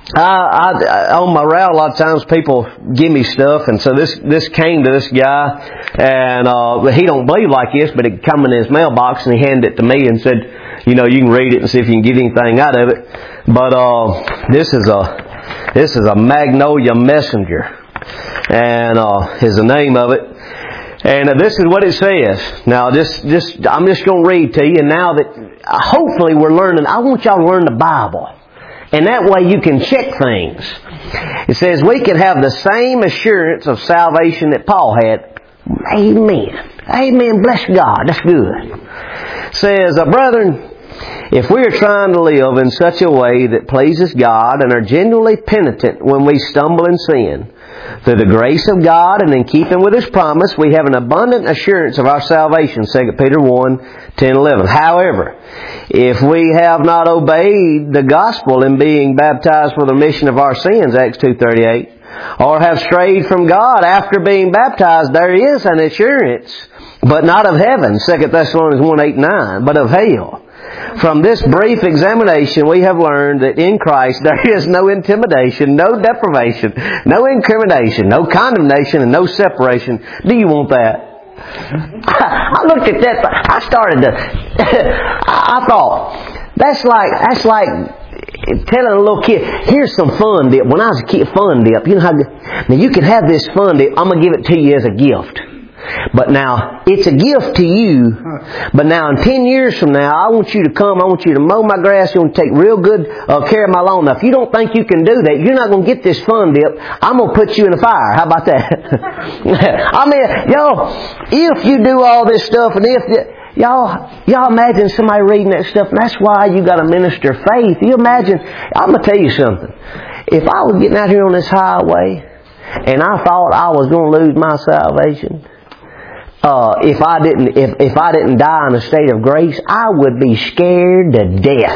on my route, a lot of times people give me stuff, and so this came to this guy, and he don't believe like this, but it come in his mailbox, and he handed it to me and said, you can read it and see if you can get anything out of it. But this is a Magnolia Messenger, and is the name of it. And this is what it says. Now, I'm just going to read to you. And now that hopefully we're learning, I want y'all to learn the Bible. And that way you can check things. It says we can have the same assurance of salvation that Paul had. Amen. Amen. Bless God. That's good. It says, brethren, if we are trying to live in such a way that pleases God and are genuinely penitent when we stumble in sin, through the grace of God and in keeping with His promise, we have an abundant assurance of our salvation. 2 Peter 1:10-11. However, if we have not obeyed the gospel in being baptized for the remission of our sins, Acts 2:38, or have strayed from God after being baptized, there is an assurance, but not of heaven, 2 Thessalonians 1:8-9, but of hell. From this brief examination, we have learned that in Christ there is no intimidation, no deprivation, no incrimination, no condemnation, and no separation. Do you want that? I looked at that. I started to. I thought that's like telling a little kid, "Here's some fun dip." When I was a kid, fun dip. You know how? Now you can have this fun dip. I'm gonna give it to you as a gift. But now, it's a gift to you. But now, in 10 years from now, I want you to come. I want you to mow my grass. You want to take real good care of my lawn. Now, if you don't think you can do that, you're not going to get this fun dip. I'm going to put you in the fire. How about that? I mean, y'all, if you do all this stuff, and y'all imagine somebody reading that stuff, and that's why you got to minister faith. You imagine, I'm going to tell you something. If I was getting out here on this highway, and I thought I was going to lose my salvation, if I didn't die in a state of grace, I would be scared to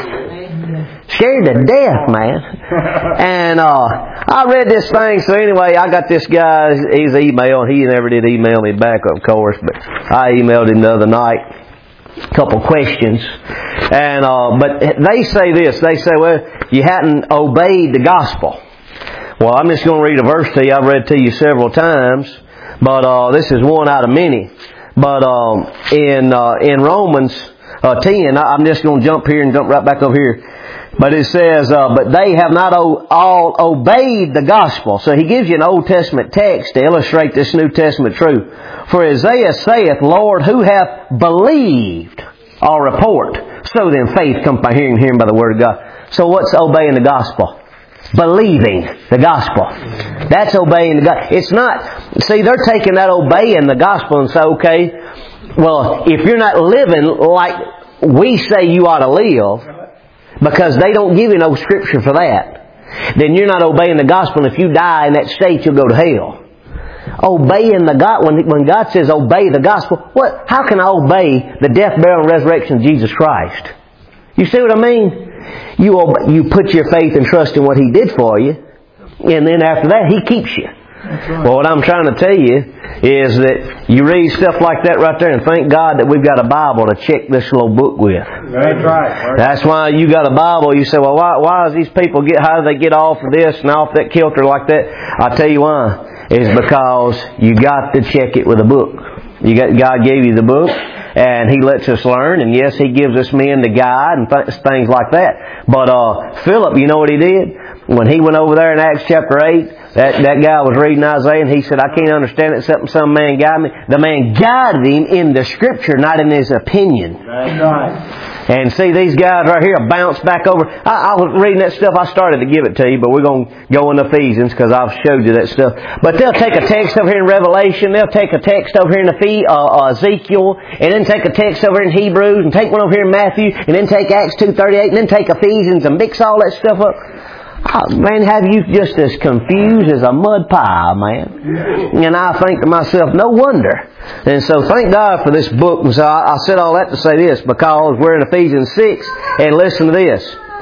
death. Scared to death, man. And I read this thing, so anyway, I got this guy, his email. He never did email me back, of course, but I emailed him the other night a couple questions. And but they say this. They say, well, you hadn't obeyed the gospel. Well, I'm just going to read a verse to you. I've read to you several times. But this is one out of many. But in Romans 10, I'm just going to jump here and jump right back over here. But it says, but they have not all obeyed the gospel. So he gives you an Old Testament text to illustrate this New Testament truth. For Isaiah saith, Lord, who hath believed our report? So then faith comes by hearing, hearing by the word of God. So what's obeying the gospel? Believing the gospel. That's obeying the gospel. It's not, see, they're taking that obeying the gospel and say, okay, well, if you're not living like we say you ought to live, because they don't give you no scripture for that, then you're not obeying the gospel, and if you die in that state, you'll go to hell. Obeying the God, when God says obey the gospel, how can I obey the death, burial, and resurrection of Jesus Christ? You see what I mean? You put your faith and trust in what He did for you, and then after that, He keeps you. Right. Well, what I'm trying to tell you is that you read stuff like that right there, and thank God that we've got a Bible to check this little book with. That's right. That's why you got a Bible. You say, well, why does these people how do they get off of this and off that kilter like that? I'll tell you why. It's because you got to check it with a book. God gave you the book, and He lets us learn, and yes, He gives us men to guide and things like that. But Philip, you know what he did? When he went over there in Acts chapter 8, that guy was reading Isaiah, and he said, I can't understand it except some man guided me. The man guided him in the Scripture, not in his opinion. That's right. And see, these guys right here bounce back over. I was reading that stuff. I started to give it to you, but we're going to go in Ephesians because I've showed you that stuff. But they'll take a text over here in Revelation. They'll take a text over here in Ezekiel, and then take a text over in Hebrews, and take one over here in Matthew, and then take Acts 2:38, and then take Ephesians and mix all that stuff up. Oh, man, have you just as confused as a mud pie, man? And I think to myself, no wonder. And so thank God for this book. And so I said all that to say this, because we're in Ephesians 6, and listen to this.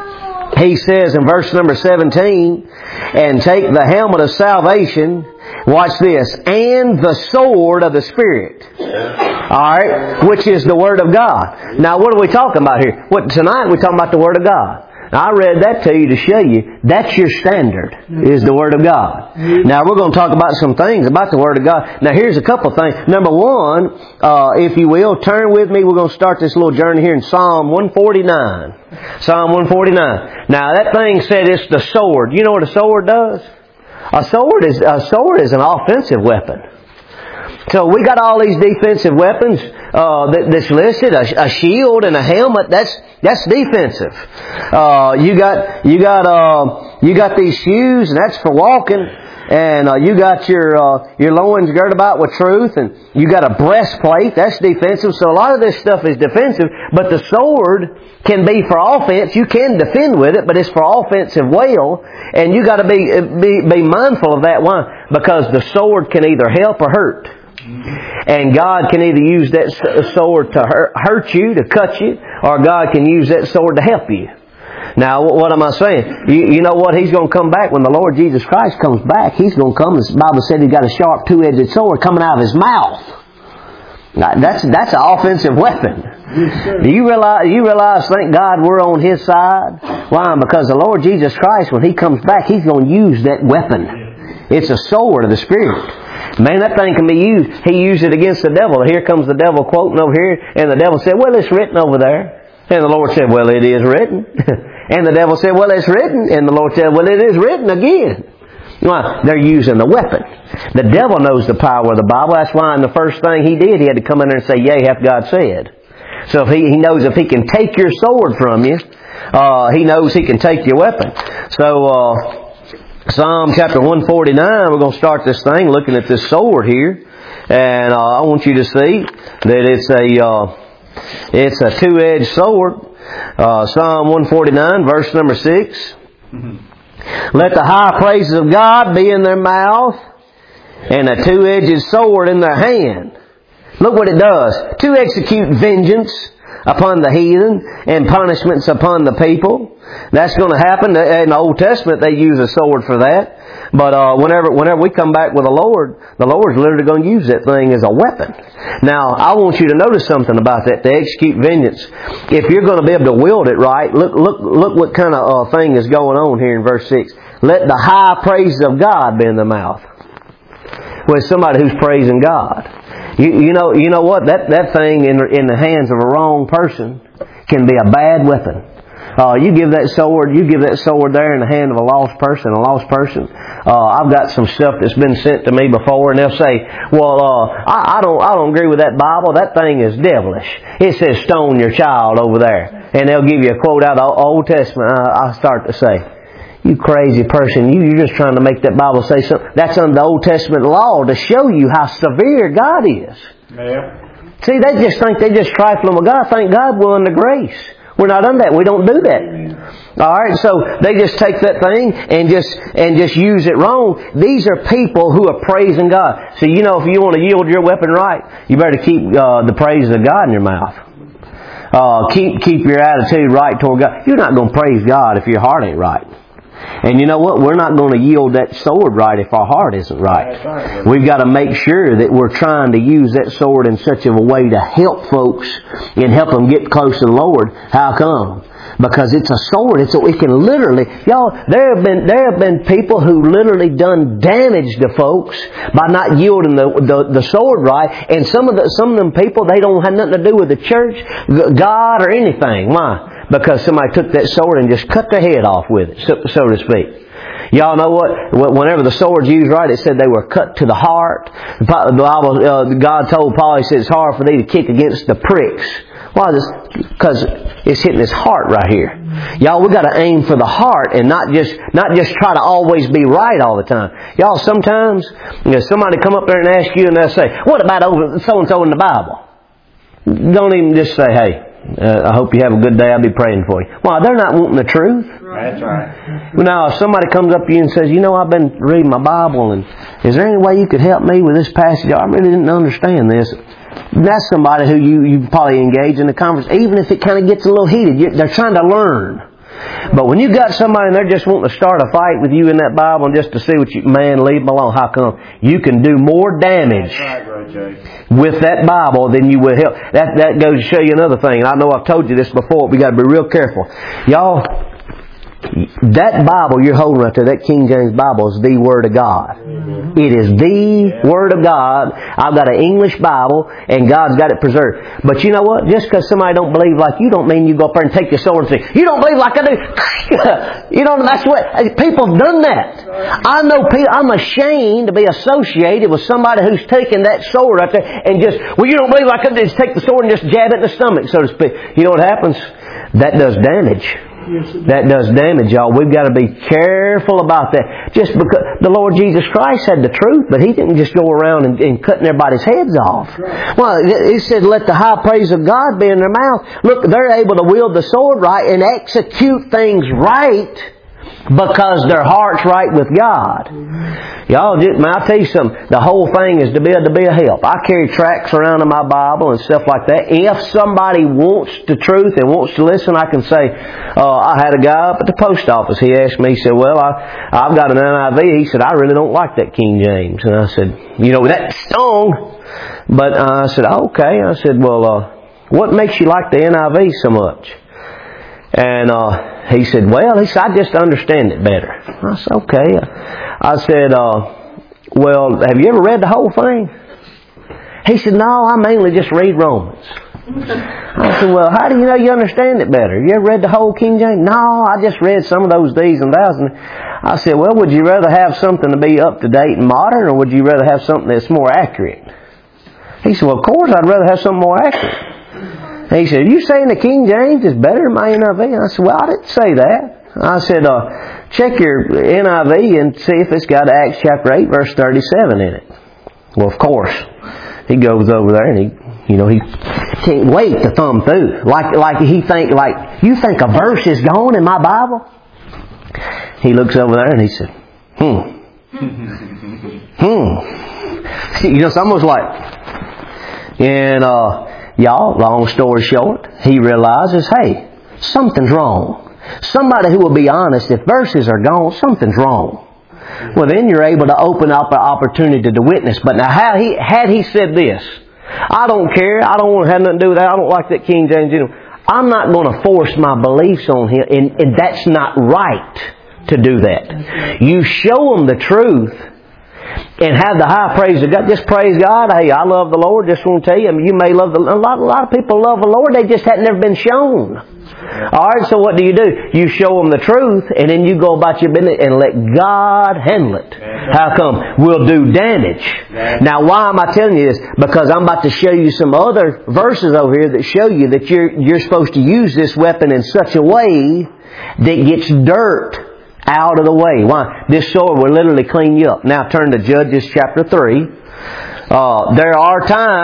He says in verse number 17, and take the helmet of salvation, watch this, and the sword of the Spirit. Alright, which is the Word of God. Now what are we talking about here? Tonight we're talking about the Word of God. I read that to you to show you that's your standard, is the Word of God. Now we're going to talk about some things about the Word of God. Now here's a couple of things. Number one, if you will, turn with me. We're going to start this little journey here in Psalm 149. Psalm 149. Now that thing said it's the sword. You know what a sword does? A sword is an offensive weapon. So we got all these defensive weapons that's listed. A shield and a helmet. That's defensive. You got these shoes, and that's for walking. And you got your loins girded about with truth, and you got a breastplate. That's defensive. So a lot of this stuff is defensive. But the sword can be for offense. You can defend with it, but it's for offensive well. And you got to be mindful of that. Why? Because the sword can either help or hurt. And God can either use that sword to hurt you, to cut you, or God can use that sword to help you. Now, what am I saying? You know what? He's going to come back when the Lord Jesus Christ comes back. He's going to come. The Bible said He's got a sharp two-edged sword coming out of His mouth. Now, that's an offensive weapon. Do you realize, thank God, we're on His side? Why? Because the Lord Jesus Christ, when He comes back, He's going to use that weapon. It's a sword of the Spirit. Man, that thing can be used. He used it against the devil. Here comes the devil quoting over here. And the devil said, well, it's written over there. And the Lord said, well, it is written. And the devil said, well, it's written. And the Lord said, well, it is written again. Why? They're using the weapon. The devil knows the power of the Bible. That's why in the first thing he did, he had to come in there and say, yea, hath God said. So if he knows if he can take your sword from you, he knows he can take your weapon. So, Psalm chapter 149, we're going to start this thing looking at this sword here. And I want you to see that it's a two-edged sword. Psalm 149, verse number 6. Let the high praises of God be in their mouth and a two-edged sword in their hand. Look what it does. To execute vengeance upon the heathen and punishments upon the people. That's going to happen. In the Old Testament, they use a sword for that. But whenever we come back with the Lord's literally going to use that thing as a weapon. Now, I want you to notice something about that, to execute vengeance. If you're going to be able to wield it right, look what kind of thing is going on here in verse 6. Let the high praises of God be in the mouth. Well, it's somebody who's praising God. You know what? That thing in the hands of a wrong person can be a bad weapon. You give that sword there in the hand of a lost person. I've got some stuff that's been sent to me before, and they'll say, well, I don't agree with that Bible. That thing is devilish. It says stone your child over there. And they'll give you a quote out of the Old Testament. I start to say, you crazy person, you're just trying to make that Bible say something. That's under the Old Testament law to show you how severe God is. Yeah. See, they just think they're just trifling with God. Thank God we're under grace. We're not under that. We don't do that. Alright, so they just take that thing and just use it wrong. These are people who are praising God. So if you want to yield your weapon right, you better keep the praise of God in your mouth. Keep your attitude right toward God. You're not going to praise God if your heart ain't right. And you know what? We're not going to yield that sword right if our heart isn't right. We've got to make sure that we're trying to use that sword in such a way to help folks and help them get close to the Lord. How come? Because it's a sword. It can literally, y'all, there have been people who literally done damage to folks by not yielding the sword right. And some of them people, they don't have nothing to do with the church, God, or anything. Why? Because somebody took that sword and just cut their head off with it, so to speak. Y'all know what? Whenever the sword's used right, it said they were cut to the heart. The Bible, God told Paul, He said, it's hard for thee to kick against the pricks. Why? Because it's hitting his heart right here. Y'all, we got to aim for the heart and not just try to always be right all the time. Y'all, sometimes somebody come up there and ask you, and they'll say, "What about over so and so in the Bible?" Don't even just say, "Hey, I hope you have a good day. I'll be praying for you." Well, they're not wanting the truth. That's right. Now, if somebody comes up to you and says, "I've been reading my Bible, and is there any way you could help me with this passage? I really didn't understand this." That's somebody who you probably engage in a conversation, even if it kind of gets a little heated. They're trying to learn. But when you got somebody and they're just wanting to start a fight with you in that Bible and just to see what leave them alone. How come? You can do more damage with that Bible than you will help. That goes to show you another thing. I know I've told you this before. We got to be real careful. Y'all, That Bible you're holding right there, that King James Bible, is the Word of God. It is the Word of God. I've got an English Bible, and God's got it preserved. But you know what? Just because somebody don't believe like you don't mean you go up there and take your sword and say, you don't believe like I do. You know, that's what people have done that. I know people, I'm ashamed to be associated with somebody who's taken that sword right there and just, well, you don't believe like I do, just take the sword and just jab it in the stomach, so to speak. You know what happens? That does damage. That does damage, y'all. We've got to be careful about that. Just because the Lord Jesus Christ had the truth, but He didn't just go around and cutting everybody's heads off. Well, He said, let the high praise of God be in their mouth. Look, they're able to wield the sword right and execute things right because their heart's right with God. Y'all, I'll tell you something. The whole thing is to be a help. I carry tracts around in my Bible and stuff like that. If somebody wants the truth and wants to listen, I can say, I had a guy up at the post office. He asked me, he said, well, I've got an NIV. He said, I really don't like that King James. And I said, you know, that stung. But I said, okay. I said, well, what makes you like the NIV so much? And he said, I just understand it better. I said, okay. I said, well, have you ever read the whole thing? He said, no, I mainly just read Romans. I said, well, how do you know you understand it better? You ever read the whole King James? No, I just read some of those these and thous. I said, well, would you rather have something to be up to date and modern, or would you rather have something that's more accurate? He said, well, of course I'd rather have something more accurate. He said, are you saying the King James is better than my NIV? I said, well, I didn't say that. I said, check your NIV and see if it's got Acts chapter 8, verse 37 in it. Well, of course, he goes over there and he can't wait to thumb through. You think a verse is gone in my Bible? He looks over there and he said, You know, it's almost like, and y'all, long story short, he realizes, hey, something's wrong. Somebody who will be honest, if verses are gone, something's wrong. Well, then you're able to open up an opportunity to witness. But now, had he said this, I don't care, I don't want to have nothing to do with that, I don't like that King James, I'm not going to force my beliefs on him, and that's not right to do that. You show them the truth and have the high praise of God. Just praise God. Hey, I love the Lord. Just want to tell you, you may love a lot of people love the Lord. They just hadn't never been shown. Alright, so what do? You show them the truth, and then you go about your business and let God handle it. How come? We'll do damage. Now, why am I telling you this? Because I'm about to show you some other verses over here that show you that you're supposed to use this weapon in such a way that gets dirt out of the way. Why? This sword will literally clean you up. Now turn to Judges chapter 3. There are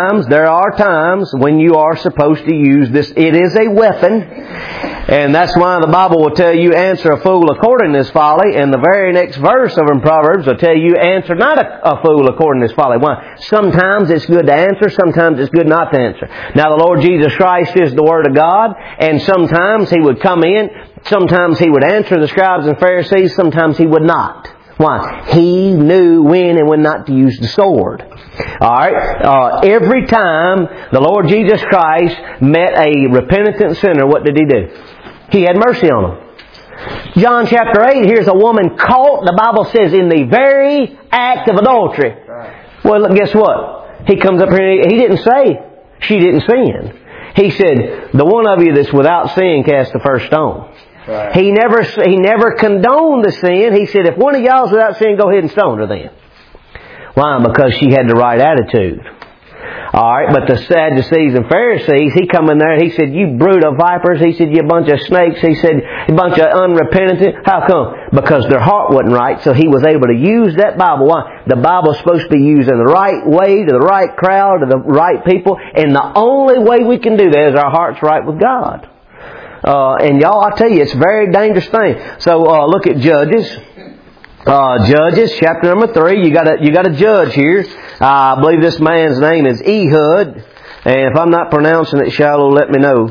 times when you are supposed to use this. It is a weapon. And that's why the Bible will tell you, answer a fool according to his folly. And the very next verse over in Proverbs will tell you, answer not a fool according to his folly. Why? Sometimes it's good to answer, sometimes it's good not to answer. Now the Lord Jesus Christ is the Word of God, and sometimes He would come in, sometimes He would answer the scribes and Pharisees, sometimes He would not. Why? He knew when and when not to use the sword. Alright? Every time the Lord Jesus Christ met a repentant sinner, what did He do? He had mercy on him. John chapter 8, here's a woman caught, the Bible says, in the very act of adultery. Well, guess what? He comes up here and He didn't say she didn't sin. He said, the one of you that's without sin cast the first stone. Right. He never condoned the sin. He said, if one of y'all's without sin, go ahead and stone her then. Why? Because she had the right attitude. Alright, but the Sadducees and Pharisees, he come in there and he said, you brood of vipers. He said, you bunch of snakes. He said, you bunch of unrepentant. How come? Because their heart wasn't right, so he was able to use that Bible. Why? The Bible's supposed to be used in the right way, to the right crowd, to the right people. And the only way we can do that is our heart's right with God. And y'all, I tell you, it's a very dangerous thing. So, look at Judges. Judges, chapter number 3. You got a judge here. I believe this man's name is Ehud. And if I'm not pronouncing it shallow, let me know.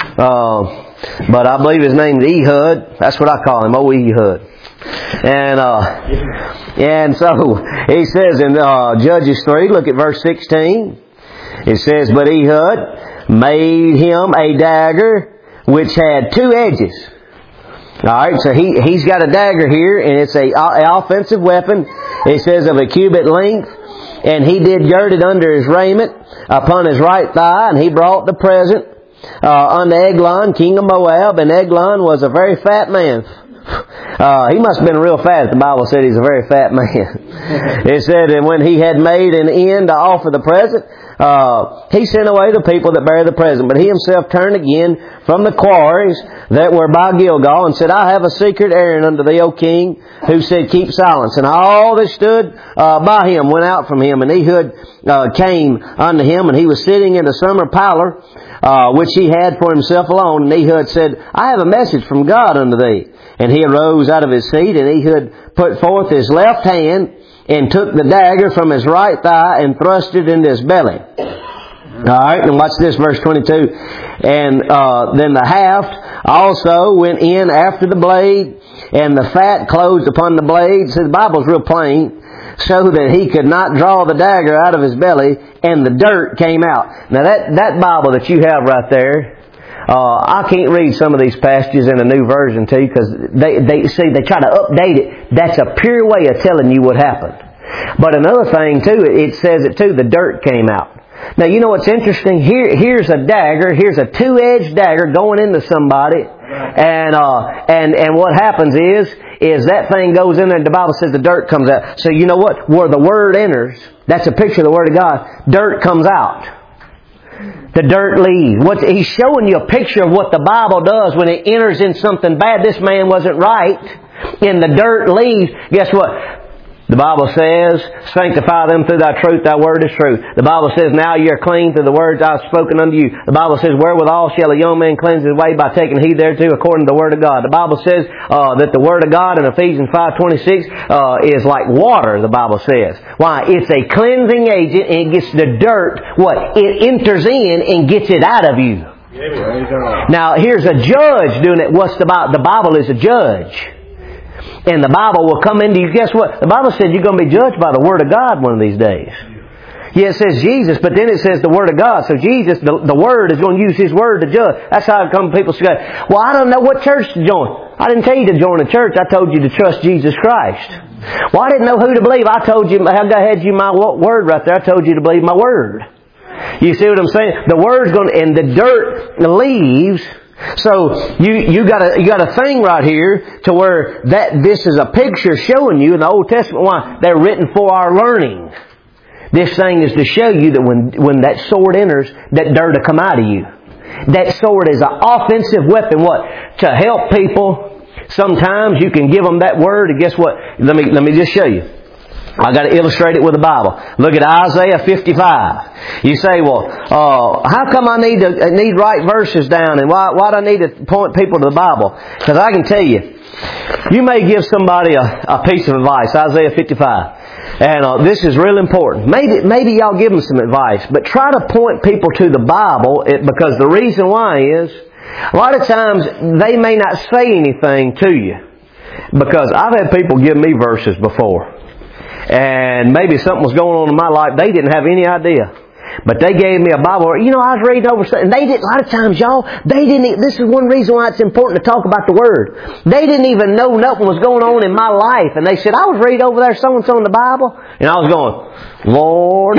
But I believe his name is Ehud. That's what I call him, Ehud. And so, he says in Judges 3, look at verse 16. It says, but Ehud made him a dagger which had 2 edges. Alright, so he's got a dagger here, and it's a offensive weapon. It says of a cubit length. And he did gird it under his raiment upon his right thigh, and he brought the present unto Eglon, king of Moab. And Eglon was a very fat man. He must have been real fat. The Bible said he's a very fat man. It said, and when he had made an end to offer the present, he sent away the people that bare the present. But he himself turned again from the quarries that were by Gilgal, and said, I have a secret errand unto thee, O king, who said, keep silence. And all that stood by him went out from him, and Ehud came unto him, and he was sitting in a summer parlor, which he had for himself alone. And Ehud said, I have a message from God unto thee. And he arose out of his seat, and Ehud put forth his left hand, and took the dagger from his right thigh, and thrust it into his belly. Alright, and watch this, verse 22. And then the haft also went in after the blade, and the fat closed upon the blade. So the Bible's real plain, so that he could not draw the dagger out of his belly, and the dirt came out. Now that Bible that you have right there, I can't read some of these passages in a new version too, because they try to update it. That's a pure way of telling you what happened. But another thing too, it says it too, the dirt came out. Now you know what's interesting? Here's a dagger, here's a two-edged dagger going into somebody, and what happens is that thing goes in there, and the Bible says the dirt comes out. So you know what? Where the Word enters, that's a picture of the Word of God, dirt comes out. The dirt leaves. He's showing you a picture of what the Bible does when it enters in something bad. This man wasn't right, and the dirt leaves. Guess what? The Bible says, sanctify them through thy truth, thy word is truth. The Bible says, now ye are clean through the words I have spoken unto you. The Bible says, wherewithal shall a young man cleanse his way by taking heed thereto according to the word of God. The Bible says that the word of God in Ephesians 5:26 is like water, the Bible says. Why? It's a cleansing agent, and it gets the dirt, it enters in and gets it out of you. Now, here's a judge doing it. The Bible is a judge. And the Bible will come into you. Guess what? The Bible said you're going to be judged by the Word of God one of these days. Yeah, it says Jesus, but then it says the Word of God. So Jesus, the Word, is going to use His Word to judge. That's how come people say, well, I don't know what church to join. I didn't tell you to join a church. I told you to trust Jesus Christ. Well, I didn't know who to believe. I told you, I had you my Word right there. I told you to believe my Word. You see what I'm saying? The Word's going to, and the dirt leaves. So you got a thing right here to where this is a picture showing you in the Old Testament. Why? They're written for our learning. This thing is to show you that when that sword enters, that dirt will come out of you. That sword is an offensive weapon. What? To help people. Sometimes you can give them that word, and guess what? Let me just show you. I got to illustrate it with the Bible. Look at Isaiah 55. You say, well, how come I need right verses down, and why do I need to point people to the Bible? Because I can tell you, you may give somebody a piece of advice, Isaiah 55. And this is real important. Maybe y'all give them some advice, but try to point people to the Bible, because the reason why is, a lot of times they may not say anything to you. Because I've had people give me verses before. And maybe something was going on in my life. They didn't have any idea. But they gave me a Bible. You know, I was reading over something. They didn't, a lot of times, y'all, this is one reason why it's important to talk about the Word. They didn't even know nothing was going on in my life. And they said, I was reading over there so-and-so in the Bible. And I was going, Lord,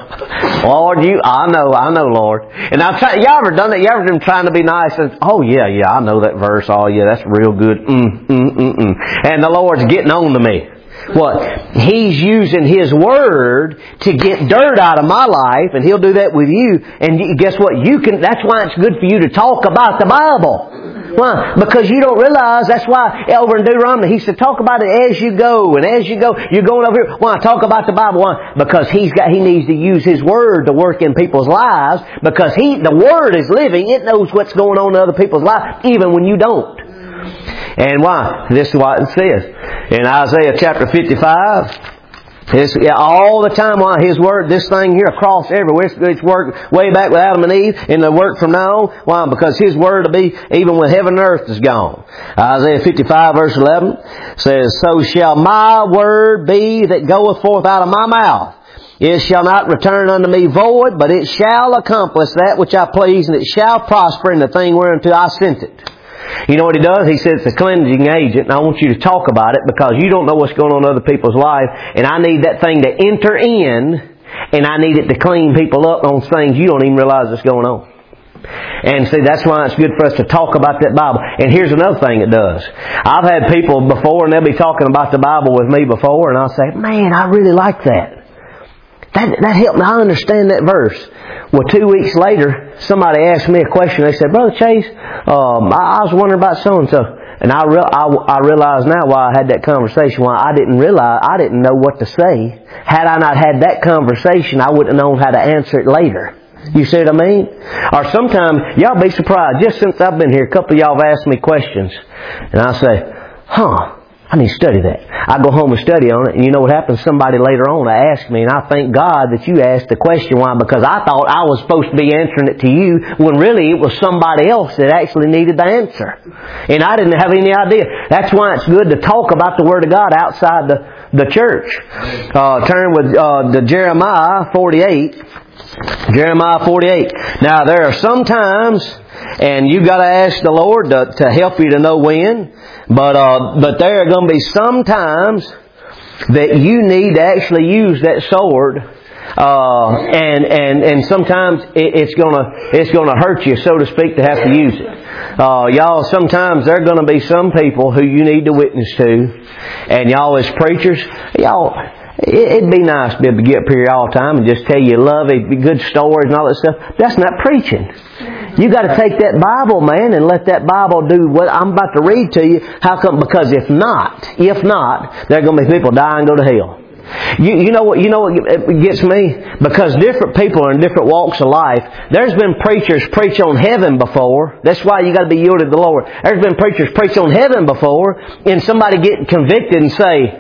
Lord, I know, Lord. And y'all ever done that? You ever been trying to be nice? And, oh, yeah, I know that verse. Oh, yeah, that's real good. And the Lord's getting on to me. What? He's using His Word to get dirt out of my life, and He'll do that with you. And guess what? That's why it's good for you to talk about the Bible. Why? Because you don't realize, that's why over in Deuteronomy, He said, talk about it as you go. And as you go, you're going over here. Why? Talk about the Bible. Why? Because He needs to use His Word to work in people's lives. Because the Word is living. It knows what's going on in other people's lives, even when you don't. And why? This is what it says. In Isaiah chapter 55, all the time, why His Word, this thing here across everywhere, it's worked way back with Adam and Eve, and the work from now on. Why? Because His Word will be even when heaven and earth is gone. Isaiah 55 verse 11 says, so shall my word be that goeth forth out of my mouth. It shall not return unto me void, but it shall accomplish that which I please, and it shall prosper in the thing whereunto I sent it. You know what He does? He says it's a cleansing agent, and I want you to talk about it because you don't know what's going on in other people's life, and I need that thing to enter in, and I need it to clean people up on things you don't even realize that's going on. And see, that's why it's good for us to talk about that Bible. And here's another thing it does. I've had people before, and they'll be talking about the Bible with me before, and I'll say, man, I really like that. That helped me. I understand that verse. Well, 2 weeks later, somebody asked me a question. They said, Brother Chase, I was wondering about so-and-so. And I realize now why I had that conversation. Why I didn't know what to say. Had I not had that conversation, I wouldn't have known how to answer it later. You see what I mean? Or sometimes, y'all be surprised. Just since I've been here, a couple of y'all have asked me questions. And I say, I need to study that. I go home and study on it, and you know what happens? Somebody later on asked me, and I thank God that you asked the question. Why? Because I thought I was supposed to be answering it to you, when really it was somebody else that actually needed the answer. And I didn't have any idea. That's why it's good to talk about the Word of God outside the church. Turn with to Jeremiah 48. Jeremiah 48. Now there are some times, and you got to ask the Lord to help you to know when. But there are going to be some times that you need to actually use that sword, and sometimes it's gonna hurt you, so to speak, to have to use it. Y'all, sometimes there are going to be some people who you need to witness to, and y'all as preachers, y'all. It'd be nice to be able to get up here all the time and just tell you love it, good stories and all that stuff. That's not preaching. You got to take that Bible, man, and let that Bible do what I'm about to read to you. How come? Because if not, there are going to be people die and go to hell. You know what gets me? Because different people are in different walks of life. There's been preachers preach on heaven before. That's why you got to be yielded to the Lord. There's been preachers preach on heaven before, and somebody get convicted and say,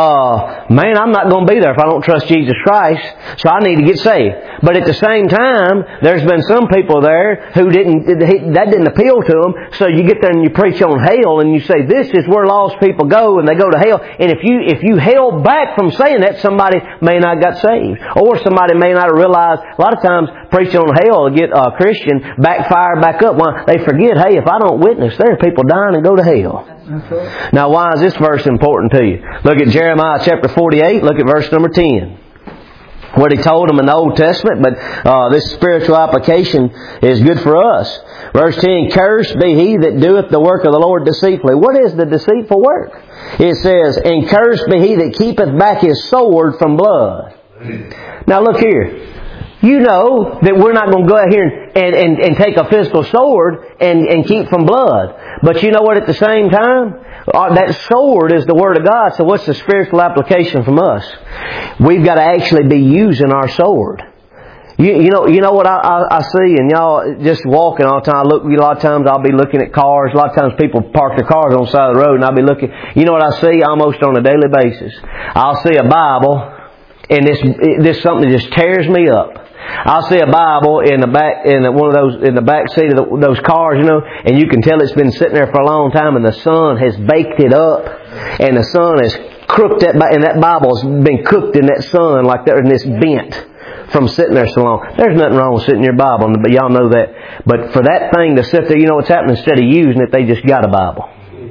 man, I'm not going to be there if I don't trust Jesus Christ, so I need to get saved. But at the same time, there's been some people there who that didn't appeal to them, so you get there and you preach on hell, and you say, this is where lost people go, and they go to hell. And if you held back from saying that, somebody may not got saved. Or somebody may not realize, a lot of times, preaching on hell to get a Christian backfire back up. Why? They forget, hey, if I don't witness, there are people dying and go to hell. Now, why is this verse important to you? Look at Jeremiah chapter 48. Look at verse number 10. What He told them in the Old Testament, but this spiritual application is good for us. Verse 10, cursed be he that doeth the work of the Lord deceitfully. What is the deceitful work? It says, and cursed be he that keepeth back his sword from blood. Now look here. You know that we're not going to go out here and take a physical sword and keep from blood. But you know what, at the same time, that sword is the Word of God. So what's the spiritual application from us? We've got to actually be using our sword. You know what I see, and y'all just walking all the time. A lot of times I'll be looking at cars. A lot of times people park their cars on the side of the road, and I'll be looking. You know what I see almost on a daily basis? I'll see a Bible, and this something that just tears me up. I'll see a Bible in the back, in the back seat of those cars, and you can tell it's been sitting there for a long time, and the sun has baked it up, and the sun has cooked that, and that Bible's been cooked in that sun like that, and it's bent from sitting there so long. There's nothing wrong with sitting in your Bible, but y'all know that. But for that thing to sit there, you know what's happening? Instead of using it, they just got a Bible.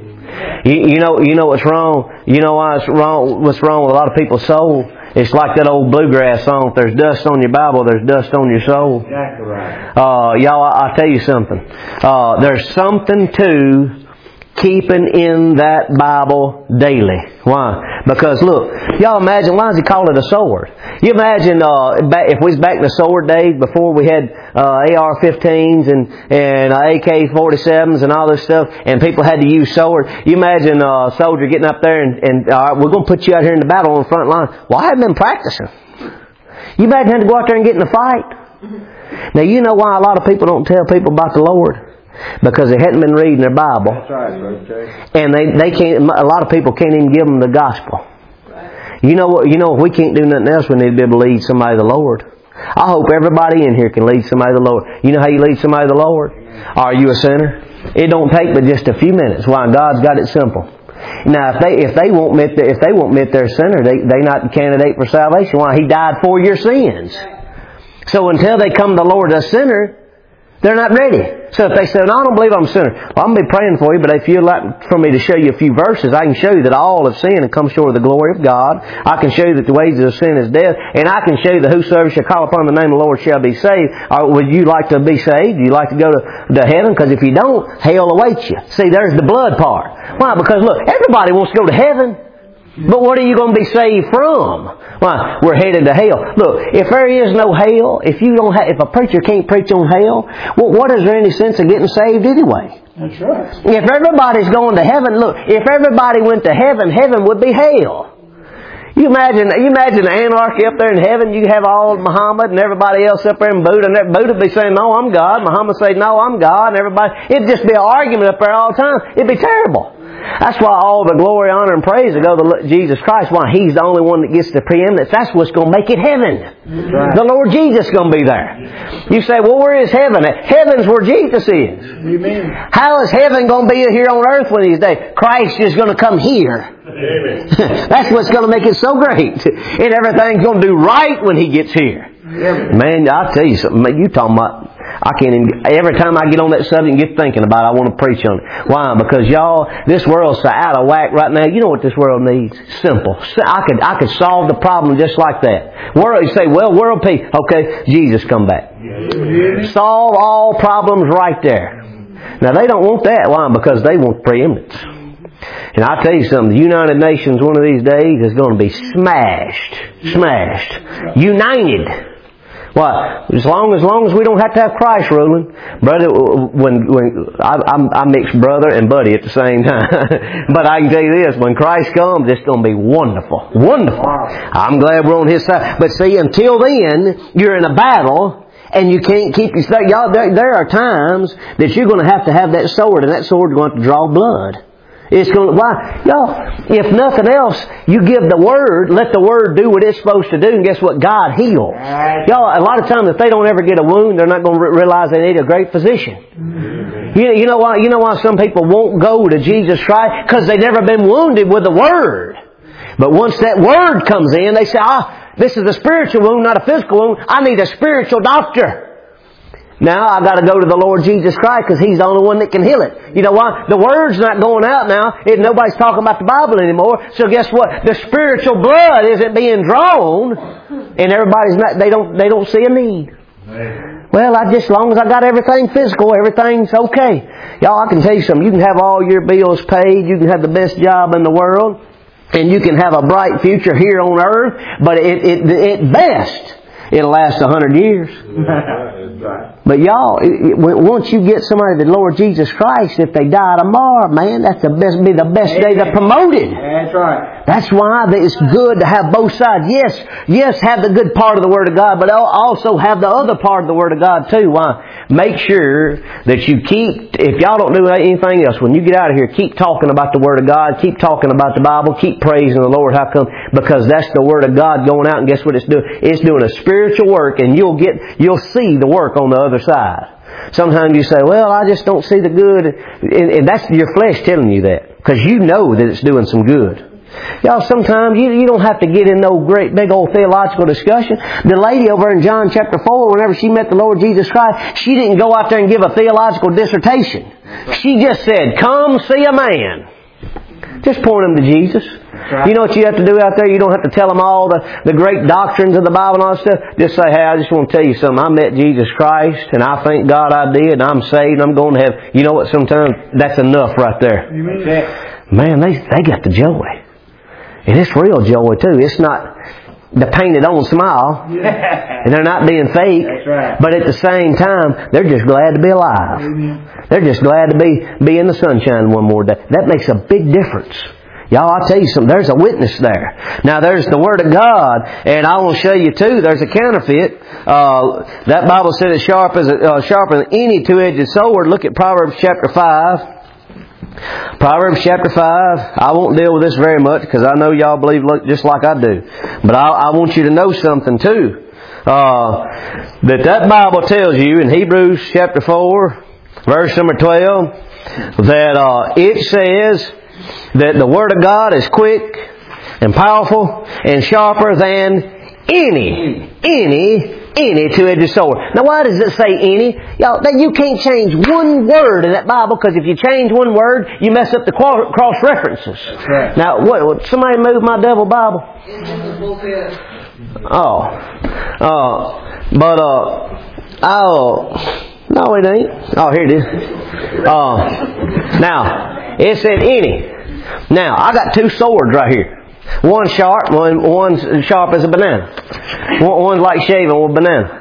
You know what's wrong? You know why it's wrong? What's wrong with a lot of people's soul? It's like that old bluegrass song. If there's dust on your Bible, there's dust on your soul. Exactly right. Y'all, I'll tell you something. There's something to keeping in that Bible daily. Why? Because look, y'all imagine, why does He call it a sword? You imagine if we was back in the sword days before we had AR-15s and AK-47s and all this stuff, and people had to use swords. You imagine a soldier getting up there and all right, we're going to put you out here in the battle on the front line. Well, I haven't been practicing. You imagine having to go out there and get in a fight. Now, you know why a lot of people don't tell people about the Lord? Because they hadn't been reading their Bible. That's right, Brother Chase. And they can't. A lot of people can't even give them the gospel. You know what? If we can't do nothing else, we need to be able to lead somebody to the Lord. I hope everybody in here can lead somebody to the Lord. You know how you lead somebody to the Lord? Are you a sinner? It don't take but just a few minutes. Why? God's got it simple. Now, if they won't admit they're a sinner, they not a candidate for salvation. Why? He died for your sins. So until they come to the Lord as a sinner, They're not ready. So if they say, no, I don't believe I'm a sinner, well, I'm going to be praying for you, but if you'd like for me to show you a few verses, I can show you that all have sinned and come short of the glory of God. I can show you that the wages of sin is death, and I can show you that whosoever shall call upon the name of the Lord shall be saved. Or would you like to be saved? Do you like to go to heaven? Because if you don't, hell awaits you. See, there's the blood part. Why? Because look, everybody wants to go to heaven. But what are you going to be saved from? Why? We're headed to hell. Look, if there is no hell, if a preacher can't preach on hell, well, what is there any sense of getting saved anyway? That's right. If everybody's going to heaven, look, if everybody went to heaven, heaven would be hell. You imagine the anarchy up there in heaven. You have all Muhammad and everybody else up there in Buddha, and Buddha would be saying, no, I'm God. Muhammad say, no, I'm God. And everybody, it'd just be an argument up there all the time. It'd be terrible. That's why all the glory, honor, and praise will go to Jesus Christ. Why? He's the only one that gets the preeminence. That's what's going to make it heaven. Right. The Lord Jesus is going to be there. You say, well, where is heaven? Heaven's where Jesus is. Amen. How is heaven going to be here on earth one of these days? Christ is going to come here. Amen. That's what's going to make it so great. And everything's going to do right when He gets here. Amen. Man, I'll tell you something. You talking about... I can't even, every time I get on that subject and get thinking about it, I want to preach on it. Why? Because y'all, this world's so out of whack right now. You know what this world needs? Simple. I could solve the problem just like that. World, you say, well, world peace. Okay, Jesus come back. Solve all problems right there. Now they don't want that. Why? Because they want preeminence. And I'll tell you something, the United Nations one of these days is going to be smashed. United. Why? As long as we don't have to have Christ ruling, brother. When I mix brother and buddy at the same time. But I can tell you this: when Christ comes, it's going to be wonderful, wonderful. I'm glad we're on His side. But see, until then, you're in a battle. And you can't keep your... Y'all, there are times that you're going to have that sword, and that sword is going to draw blood. It's going to... Why? Y'all, if nothing else, you give the Word, let the Word do what it's supposed to do, and guess what? God heals. Y'all, a lot of times if they don't ever get a wound, they're not going to realize they need a great physician. You know why some people won't go to Jesus Christ? Because they've never been wounded with the Word. But once that Word comes in, they say, this is a spiritual wound, not a physical wound. I need a spiritual doctor. Now I've got to go to the Lord Jesus Christ because He's the only one that can heal it. You know why? The Word's not going out now. Nobody's talking about the Bible anymore. So guess what? The spiritual blood isn't being drawn, and everybody's not. They don't see a need. Well, as long as I got everything physical, everything's okay. Y'all, I can tell you something. You can have all your bills paid. You can have the best job in the world. And you can have a bright future here on earth, but at best, it'll last 100 years. But y'all, once you get somebody to the Lord Jesus Christ, if they die tomorrow, man, that's be the best day they're promoted. That's right. That's why it's good to have both sides. Yes, have the good part of the Word of God, but also have the other part of the Word of God too. Why? Make sure that you keep, if y'all don't do anything else, when you get out of here, keep talking about the Word of God, keep talking about the Bible, keep praising the Lord. How come? Because that's the Word of God going out, and guess what it's doing? It's doing a spiritual work, and you'll see the work on the other side. Sometimes you say, well, I just don't see the good. And that's your flesh telling you that. Because you know that it's doing some good. Y'all, sometimes you don't have to get in no great big old theological discussion. The lady over in John chapter 4, whenever she met the Lord Jesus Christ, she didn't go out there and give a theological dissertation. She just said, come see a man. Just point them to Jesus. You know what you have to do out there? You don't have to tell them all the great doctrines of the Bible and all that stuff. Just say, hey, I just want to tell you something. I met Jesus Christ, and I thank God I did, and I'm saved, and I'm going to heaven. You know what? Sometimes that's enough right there. Man, they got the joy. And it's real joy, too. It's not the painted-on smile. And they're not being fake. Right. But at the same time, they're just glad to be alive. Amen. They're just glad to be in the sunshine one more day. That makes a big difference. Y'all, I'll tell you something. There's a witness there. Now, there's the Word of God, and I will show you too. There's a counterfeit. That Bible said it's sharper than any two-edged sword. Look at Proverbs chapter 5. Proverbs chapter 5. I won't deal with this very much because I know y'all believe just like I do. But I want you to know something too. That Bible tells you in Hebrews chapter 4, verse number 12, that it says that the Word of God is quick and powerful and sharper than any Any two-edged sword. Now why does it say any? Y'all, that you can't change one word in that Bible, because if you change one word, you mess up the cross references. Right. Now, what? Somebody move my devil Bible? No, it ain't. Oh, here it is. Now, it said any. Now, I got two swords right here. One's sharp, one's sharp as a banana. One's like shaving with a banana.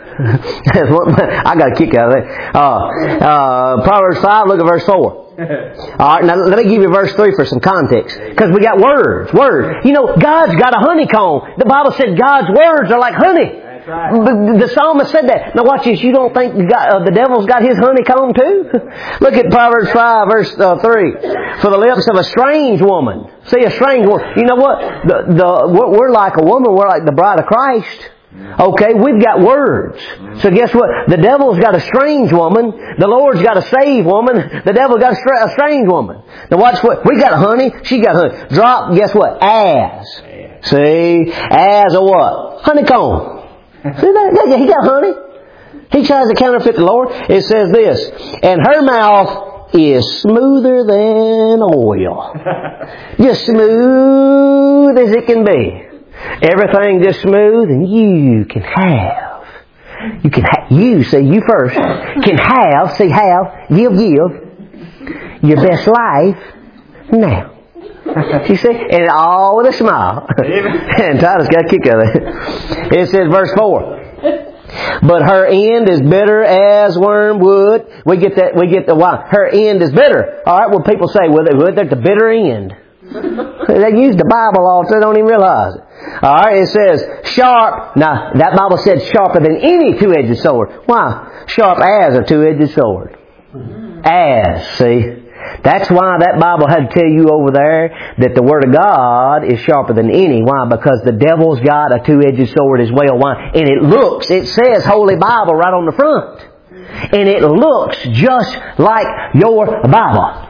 I got a kick out of that. Proverbs 5, look at verse 4. Alright, now let me give you verse 3 for some context. Because we got words. You know, God's got a honeycomb. The Bible said God's words are like honey. Right. The psalmist said that. Now watch this. You don't think the devil's got his honeycomb too? Look at Proverbs 5 verse 3. For the lips of a strange woman. See, a strange woman. You know what? We're like a woman. We're like the bride of Christ. Okay, we've got words. So guess what? The devil's got a strange woman. The Lord's got a saved woman. The devil's got a strange woman. Now watch what? We got honey. She got honey. Drop, guess what? As. See? As a what? Honeycomb. See that? He got honey. He tries to counterfeit the Lord. It says this. And her mouth is smoother than oil. Just smooth as it can be. Everything just smooth, and you can have. You say you first. Can have, say have, give your best life now. You see? And all with a smile. And Titus got a kick out of it. It says verse 4. But her end is bitter as wormwood. We get the why. Her end is bitter. Alright, well people say, well, they're the bitter end. They use the Bible all the time, they don't even realize it. Alright, it says sharp. Now, that Bible said sharper than any two-edged sword. Why? Sharp as a two-edged sword. As, see? That's why that Bible had to tell you over there that the Word of God is sharper than any. Why? Because the devil's got a two-edged sword as well. Why? And it says Holy Bible right on the front. And it looks just like your Bible.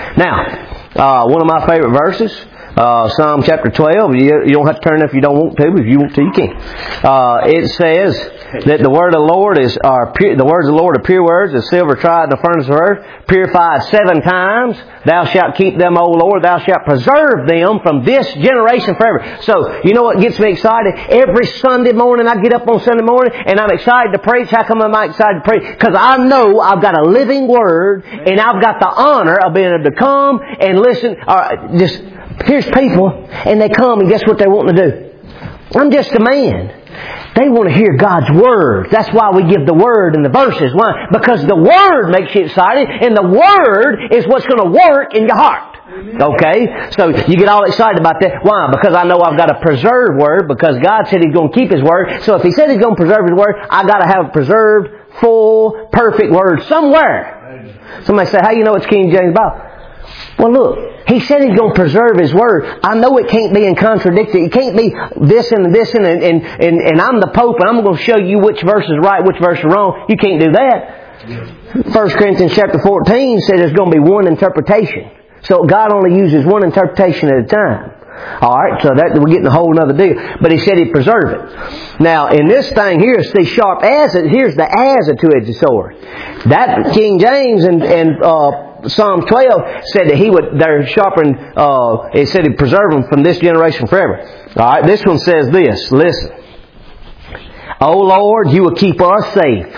Now, one of my favorite verses, Psalm chapter 12. You don't have to turn if you don't want to, but if you want to, you can. It says that the word of the Lord the words of the Lord are pure words, as silver tried in the furnace of earth, purified 7 times. Thou shalt keep them, O Lord. Thou shalt preserve them from this generation forever. So, you know what gets me excited? Every Sunday morning, I get up on Sunday morning, and I'm excited to preach. How come am I excited to preach? Because I know I've got a living word, and I've got the honor of being able to come and listen. Here's people, and they come, and guess what they want to do? I'm just a man. They want to hear God's Word. That's why we give the Word and the verses. Why? Because the Word makes you excited, and the Word is what's going to work in your heart. Okay? So you get all excited about that. Why? Because I know I've got a preserved Word, because God said He's going to keep His Word. So if He said He's going to preserve His Word, I've got to have a preserved, full, perfect Word somewhere. Somebody say, how you know it's King James Bible? Well, look, He said He's going to preserve His Word. I know it can't be in contradiction. It can't be this and this and I'm the Pope and I'm going to show you which verse is right, which verse is wrong. You can't do that. 1 Corinthians chapter 14 says there's going to be one interpretation. So God only uses one interpretation at a time. Alright, so that we're getting a whole other deal. But He said He'd preserve it. Now, in this thing here, see, sharp as it, here's the as a two-edged sword. That King James and Psalm 12 said that they're sharpened, it said He'd preserve them from this generation forever. Alright, this one says this, listen. O Lord, You will keep us safe.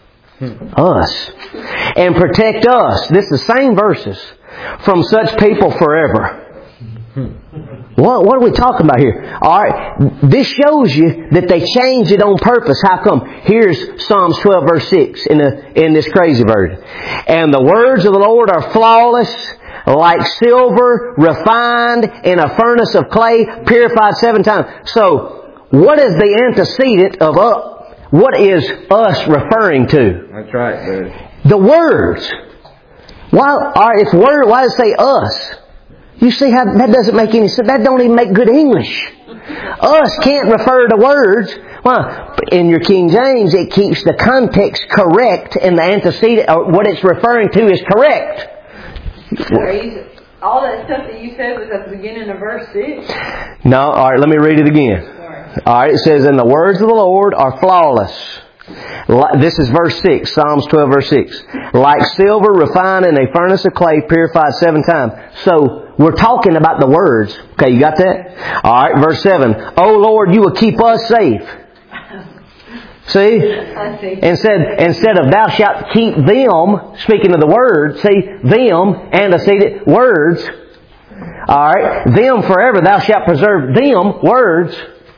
Us. And protect us. This is the same verses. From such people forever. What are we talking about here? Alright, this shows you that they changed it on purpose. How come? Here's Psalms 12 verse 6 in this crazy version. And the words of the Lord are flawless, like silver refined in a furnace of clay, purified 7 times. So, what is the antecedent of what is us referring to? That's right, dude. The words. Why does it say us? You see how that doesn't make any sense. That don't even make good English. Us can't refer to words. Why? In your King James, it keeps the context correct and the antecedent, or what it's referring to is correct. All that stuff that you said was at the beginning of verse 6. No, alright, let me read it again. Alright, it says, and the words of the Lord are flawless. This is verse 6, Psalms 12, verse 6. Like silver refined in a furnace of clay, purified 7 times. So, we're talking about the words. Okay, you got that? Alright, verse 7. O Lord, you will keep us safe. See? Instead of thou shalt keep them, speaking of the word, see, them, antecedent, words. Alright, them forever, thou shalt preserve them, words,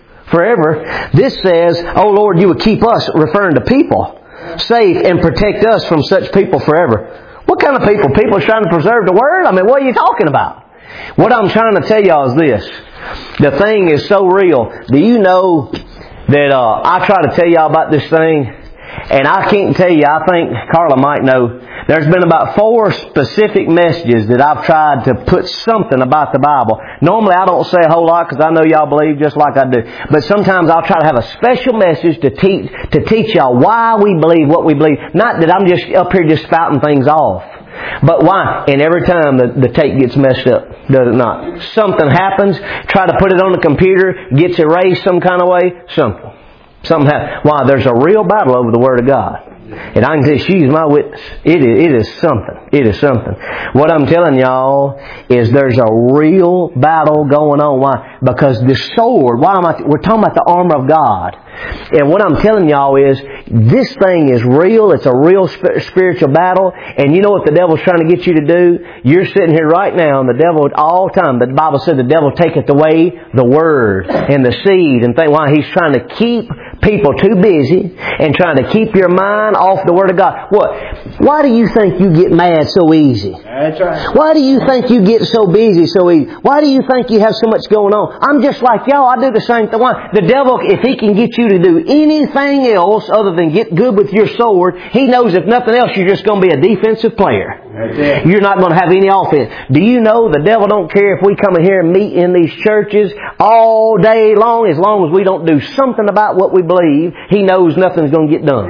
forever. This says, O Lord, you would keep us, referring to people, safe and protect us from such people forever. What kind of people? People trying to preserve the Word? I mean, what are you talking about? What I'm trying to tell y'all is this. The thing is so real. Do you know that I try to tell y'all about this thing, and I can't tell you, I think Carla might know, there's been about 4 specific messages that I've tried to put something about the Bible. Normally I don't say a whole lot because I know y'all believe just like I do. But sometimes I'll try to have a special message to teach y'all why we believe what we believe. Not that I'm just up here just spouting things off. But why? And every time the tape gets messed up, does it not? Something happens, try to put it on the computer, gets erased some kind of way, something happens. Why? There's a real battle over the Word of God. And I can say she's my witness. It is something. It is something. What I'm telling y'all is there's a real battle going on. Why? Because the sword, we're talking about the armor of God. And what I'm telling y'all is, this thing is real. It's a real spiritual battle. And you know what the devil's trying to get you to do? You're sitting here right now, and the devil at all time, the Bible said the devil taketh away the Word and the seed. And think why he's trying to keep people too busy and trying to keep your mind off the Word of God. What? Why do you think you get mad so easy? That's right. Why do you think you get so busy so easy? Why do you think you have so much going on? I'm just like y'all. I do the same thing. Why? The devil, if he can get you to do anything else other than get good with your sword, he knows if nothing else you're just going to be a defensive player. You're not going to have any offense. Do you know the devil don't care if we come in here and meet in these churches all day long as we don't do something about what we believe, he knows nothing's going to get done.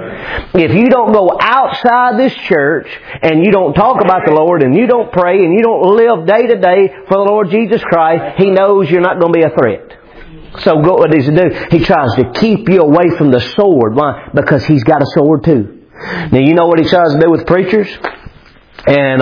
If you don't go outside this church and you don't talk about the Lord and you don't pray and you don't live day to day for the Lord Jesus Christ, he knows you're not going to be a threat. So what does he do? He tries to keep you away from the sword. Why? Because he's got a sword too. Now you know what he tries to do with preachers? And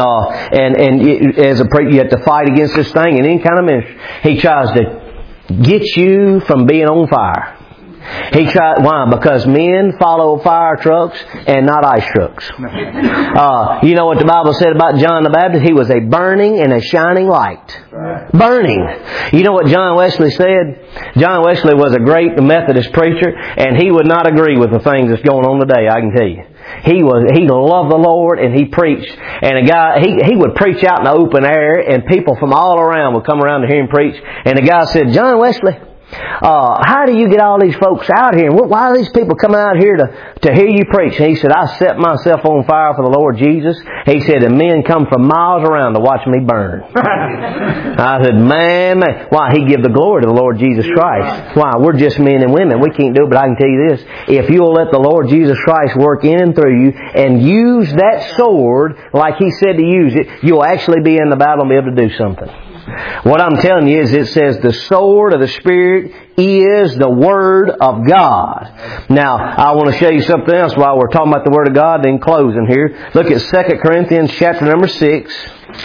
as a preacher, you have to fight against this thing in any kind of ministry. He tries to get you from being on fire. Why? Because men follow fire trucks and not ice trucks. You know what the Bible said about John the Baptist? He was a burning and a shining light. Burning. You know what John Wesley said? John Wesley was a great Methodist preacher, and he would not agree with the things that's going on today, I can tell you. He loved the Lord, and he preached. And a guy, he would preach out in the open air, and people from all around would come around to hear him preach. And the guy said, John Wesley, how do you get all these folks out here? Why do these people come out here to hear you preach? And he said, I set myself on fire for the Lord Jesus. He said, and men come from miles around to watch me burn. I said, man. Why? He give the glory to the Lord Jesus Christ. Why? We're just men and women. We can't do it, but I can tell you this. If you'll let the Lord Jesus Christ work in and through you and use that sword like He said to use it, you'll actually be in the battle and be able to do something. What I'm telling you is it says the sword of the Spirit is the Word of God. Now, I want to show you something else while we're talking about the Word of God, then closing here. Look at 2 Corinthians chapter number 6.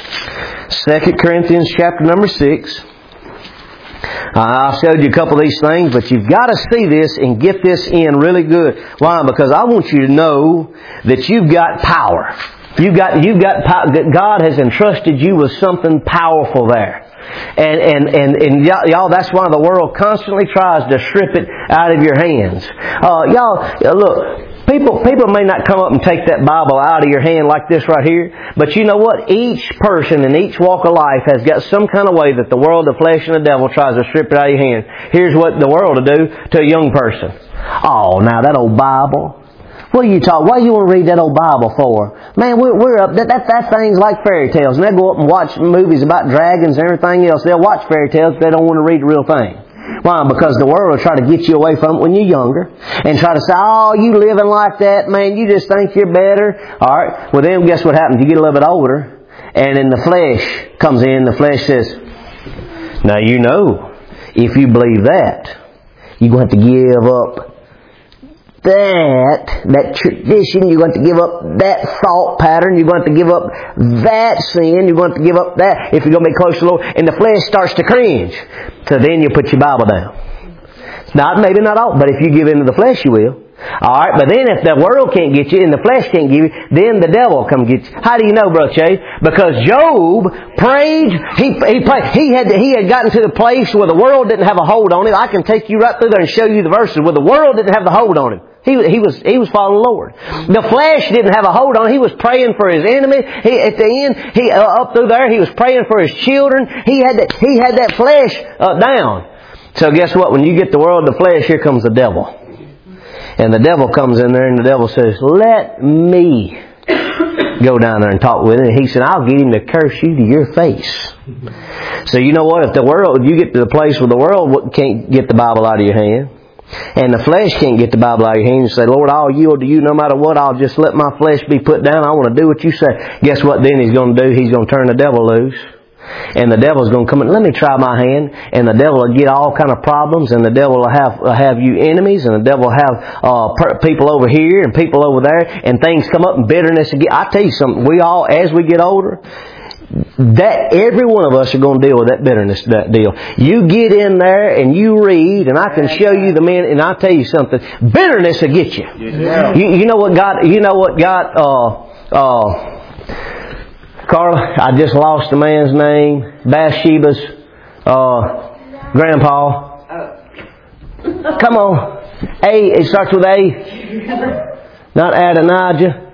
2 Corinthians chapter number 6. I showed you a couple of these things, but you've got to see this and get this in really good. Why? Because I want you to know that you've got power. You've got God has entrusted you with something powerful there. And y'all, that's why the world constantly tries to strip it out of your hands. Y'all, look, people may not come up and take that Bible out of your hand like this right here, but you know what? Each person in each walk of life has got some kind of way that the world, the flesh, and the devil tries to strip it out of your hand. Here's what the world will do to a young person. Oh, now that old Bible. What are you talking? Why do you want to read that old Bible for? Man, we're up. That thing's like fairy tales. And they'll go up and watch movies about dragons and everything else. They'll watch fairy tales, but they don't want to read the real thing. Why? Because the world will try to get you away from it when you're younger. And try to say, oh, you living like that, man. You just think you're better. Alright. Well then, guess what happens? You get a little bit older. And then the flesh comes in. The flesh says, now you know, if you believe that, you're going to have to give up that tradition. You're going to give up that thought pattern. You're going to give up that sin. You're going to give up that if you're going to be close to the Lord. And the flesh starts to cringe. So then you put your Bible down. Maybe not all, but if you give in to the flesh, you will. Alright, but then if the world can't get you and the flesh can't give you, then the devil will come get you. How do you know, Brother Chase? Because Job prayed, he had gotten to the place where the world didn't have a hold on him. I can take you right through there and show you the verses where the world didn't have the hold on him. He was following the Lord. The flesh didn't have a hold on him. He was praying for his enemy. At the end, up through there, he was praying for his children. He had that flesh down. So guess what? When you get the world, the flesh, here comes the devil. And the devil comes in there and the devil says, let me go down there and talk with him. And he said, I'll get him to curse you to your face. So you know what? If you get to the place where the world can't get the Bible out of your hand, and the flesh can't get the Bible out of your hand, and say, Lord, I'll yield to you no matter what. I'll just let my flesh be put down. I want to do what you say. Guess what then he's going to do? He's going to turn the devil loose. And the devil's going to come in, let me try my hand. And the devil will get all kind of problems. And the devil will have you enemies. And the devil will have people over here and people over there. And things come up and bitterness again. I tell you something, we all, as we get older, that every one of us are going to deal with that bitterness deal. You get in there and you read, and I can show you the men, and I'll tell you something, bitterness will get you. Yeah. You know what got Carla, I just lost the man's name. Bathsheba's grandpa. Come on. It starts with A. Not Adonijah.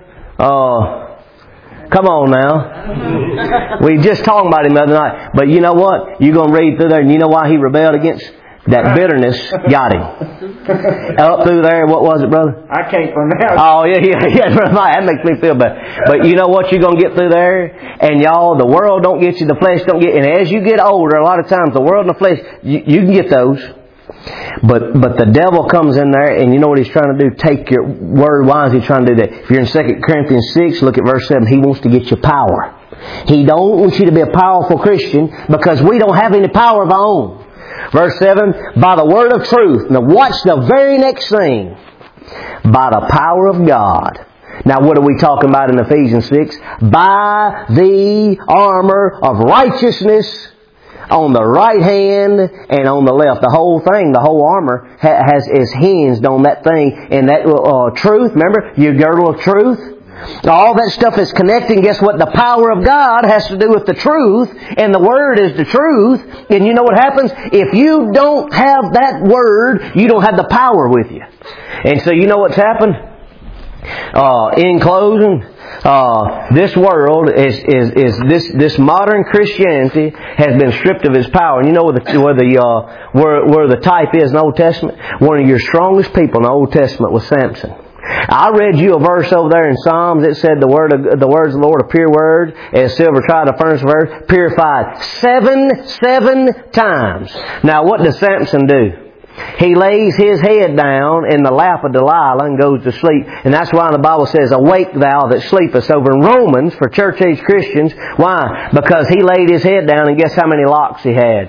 Come on now. We just talked about him the other night. But you know what? You're going to read through there, and you know why he rebelled against? That bitterness got him. Up through there, what was it, brother? I can't pronounce. Oh, yeah, that makes me feel bad. But you know what you're going to get through there? And y'all, the world don't get you, the flesh don't get you. And as you get older, a lot of times the world and the flesh, you can get those. But the devil comes in there, and you know what he's trying to do? Take your word. Why is he trying to do that? If you're in 2 Corinthians 6, look at verse 7. He wants to get you power. He don't want you to be a powerful Christian because we don't have any power of our own. Verse 7, by the word of truth. Now watch the very next thing. By the power of God. Now what are we talking about in Ephesians 6? By the armor of righteousness on the right hand and on the left. The whole thing, the whole armor is hinged on that thing. And that truth, remember, your girdle of truth. All that stuff is connecting. Guess what? The power of God has to do with the truth. And the Word is the truth. And you know what happens? If you don't have that Word, you don't have the power with you. And so you know what's happened? In closing, this world this modern Christianity has been stripped of its power. And you know where the type is in the Old Testament? One of your strongest people in the Old Testament was Samson. I read you a verse over there in Psalms. It said the words of the Lord are pure words, as silver tried to furnace verse, purified 7 times. Now what does Samson do? He lays his head down in the lap of Delilah and goes to sleep. And that's why the Bible says, awake thou that sleepest, over in Romans for church age Christians. Why? Because he laid his head down, and guess how many locks he had?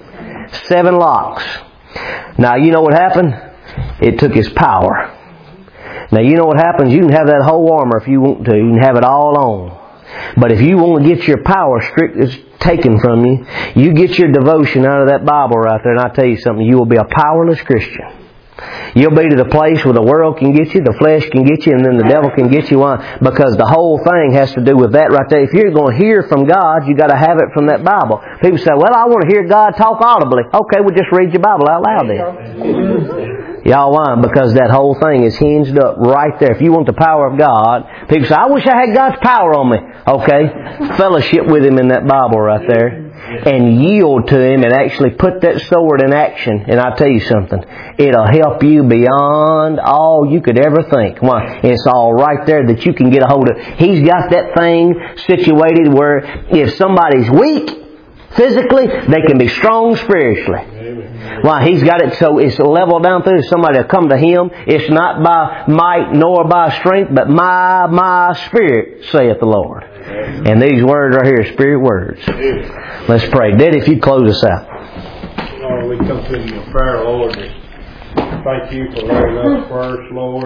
7 locks. Now you know what happened? It took his power. Now you know what happens? You can have that whole armor if you want to. You can have it all on. But if you want to get your power taken from you, you get your devotion out of that Bible right there, and I tell you something, you will be a powerless Christian. You'll be to the place where the world can get you, the flesh can get you, and then the devil can get you. Why? Because the whole thing has to do with that right there. If you're going to hear from God, you got to have it from that Bible. People say, well, I want to hear God talk audibly. Okay, well just read your Bible out loud then. Y'all, why? Because that whole thing is hinged up right there. If you want the power of God, people say, I wish I had God's power on me. Okay, fellowship with Him in that Bible right there. And yield to Him and actually put that sword in action. And I'll tell you something, it'll help you beyond all you could ever think. Why? It's all right there that you can get a hold of. He's got that thing situated where if somebody's weak physically, they can be strong spiritually. Why? He's got it so it's leveled down through. Somebody will come to Him. It's not by might nor by strength, but my spirit, saith the Lord. And these words right here are spirit words. Let's pray. Daddy, if you close us out. Lord, we come to you in prayer, Lord. Thank you for letting us first, Lord.